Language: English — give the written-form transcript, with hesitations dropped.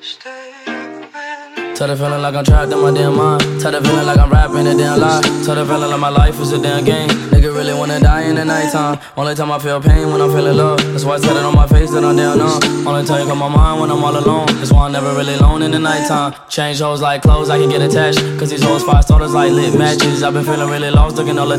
Tell the feeling like I'm trapped in my damn mind. Tell the feeling like I'm rapping a damn lie. Tell the feeling like my life is a damn game. Nigga really wanna die in the nighttime. Only time I feel pain when I'm feeling love. That's why I tell it on my face that I'm down numb. Only time you come my mind when I'm all alone. That's why I'm never really alone in the nighttime. Change hoes like clothes, I can get attached. Cause these hoes 5 starters like lit matches. I've been feeling really lost, looking all the